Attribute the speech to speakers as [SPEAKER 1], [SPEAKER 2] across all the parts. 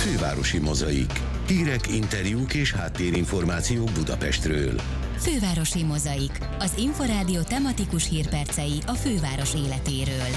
[SPEAKER 1] Fővárosi Mozaik. Hírek, interjúk és háttérinformációk Budapestről.
[SPEAKER 2] Fővárosi Mozaik. Az Inforádió tematikus hírpercei a főváros életéről.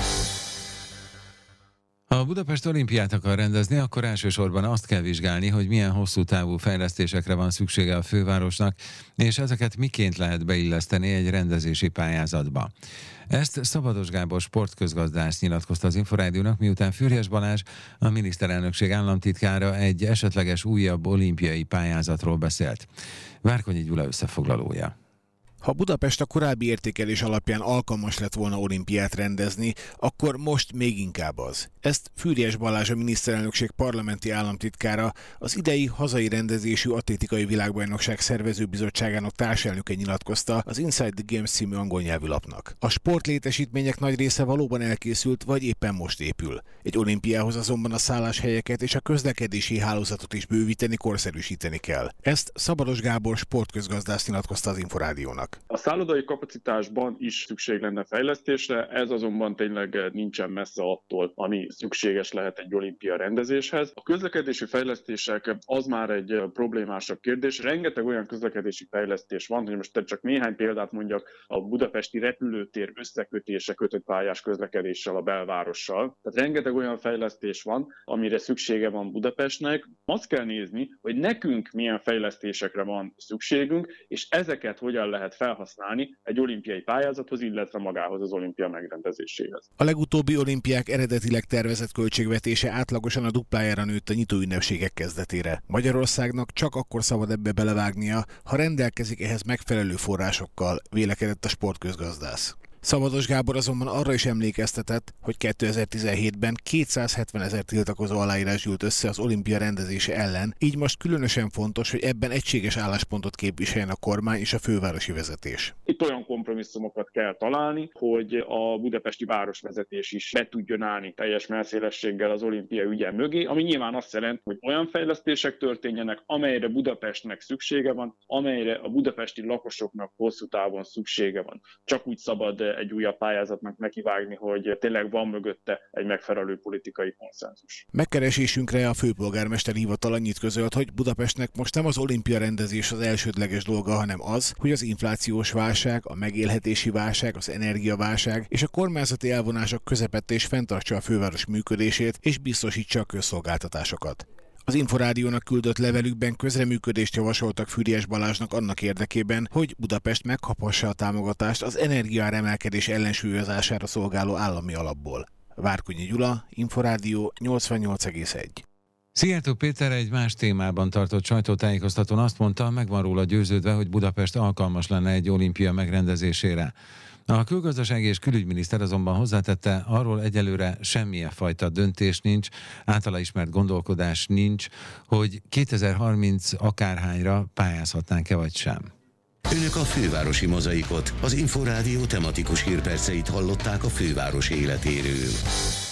[SPEAKER 3] Ha Budapest olimpiát akar rendezni, akkor elsősorban azt kell vizsgálni, hogy milyen hosszú távú fejlesztésekre van szüksége a fővárosnak, és ezeket miként lehet beilleszteni egy rendezési pályázatba. Ezt Szabados Gábor sportközgazdász nyilatkozta az Inforádiónak, miután Füriyes Balázs, a miniszterelnökség államtitkára egy esetleges újabb olimpiai pályázatról beszélt. Várkonyi Gyula összefoglalója.
[SPEAKER 4] Ha Budapest a korábbi értékelés alapján alkalmas lett volna olimpiát rendezni, akkor most még inkább az. Ezt Füriyes Balázs, a miniszterelnökség parlamenti államtitkára, az idei hazai rendezésű atlétikai világbajnokság szervezőbizottságának társelnöke nyilatkozta az Inside the Games című angol nyelvű lapnak. A sportlétesítmények nagy része valóban elkészült, vagy éppen most épül. Egy olimpiához azonban a szálláshelyeket és a közlekedési hálózatot is bővíteni, korszerűsíteni kell. Ezt Szabados Gábor sportközgazdász nyilatkozta az Inforádiónak.
[SPEAKER 5] A szállodai kapacitásban is szükség lenne fejlesztésre, ez azonban tényleg nincsen messze attól, ami szükséges lehet egy olimpia rendezéshez. A közlekedési fejlesztések az már egy problémásabb kérdés. Rengeteg olyan közlekedési fejlesztés van, hogy most csak néhány példát mondjak, a budapesti repülőtér összekötése kötött pályás közlekedéssel a belvárossal. Tehát rengeteg olyan fejlesztés van, amire szüksége van Budapestnek. Azt kell nézni, hogy nekünk milyen fejlesztésekre van szükségünk, és ezeket hogyan lehet felhasználni egy olimpiai pályázathoz, illetve magához az olimpia megrendezéséhez.
[SPEAKER 4] A legutóbbi olimpiák eredetileg tervezett költségvetése átlagosan a duplájára nőtt a nyitóünnepségek kezdetére. Magyarországnak csak akkor szabad ebbe belevágnia, ha rendelkezik ehhez megfelelő forrásokkal, vélekedett a sportközgazdász. Szabados Gábor azonban arra is emlékeztetett, hogy 2017-ben 270 000 tiltakozó aláírás gyűlt össze az olimpia rendezése ellen, így most különösen fontos, hogy ebben egységes álláspontot képviseljen a kormány és a fővárosi vezetés.
[SPEAKER 5] Itt olyan kompromisszumokat kell találni, hogy a budapesti városvezetés is be tudjon állni teljes mellszélességgel az olimpia ügye mögé, ami nyilván azt jelenti, hogy olyan fejlesztések történjenek, amelyre Budapestnek szüksége van, amelyre a budapesti lakosoknak hosszú távon szüksége van. Csak úgy szabad egy újabb pályázatnak nekivágni, hogy tényleg van mögötte egy megfelelő politikai konszenzus.
[SPEAKER 4] Megkeresésünkre a főpolgármester hivatal annyit közölt, hogy Budapestnek most nem az olimpia rendezés az elsődleges dolga, hanem az, hogy az inflációs válság, a megélhetési válság, az energiaválság és a kormányzati elvonások közepette is fenntartsa a főváros működését és biztosítsa a közszolgáltatásokat. Az Inforádiónak küldött levelükben közreműködést javasoltak Füriyes Balázsnak annak érdekében, hogy Budapest megkaphassa a támogatást az energiaáremelkedés ellensúlyozására szolgáló állami alapból. Várkonyi Gyula, Inforádió 88,1.
[SPEAKER 3] Szijjártó Péter egy más témában tartott sajtótájékoztatón azt mondta, meg van róla győződve, hogy Budapest alkalmas lenne egy olimpia megrendezésére. A külgazdasági és külügyminiszter azonban hozzátette, arról egyelőre semmilyen fajta döntés nincs, általa ismert gondolkodás nincs, hogy 2030 akárhányra pályázhatnánk-e vagy sem.
[SPEAKER 1] Önök a Fővárosi Mozaikot, az Inforádió tematikus hírperceit hallották a főváros életéről.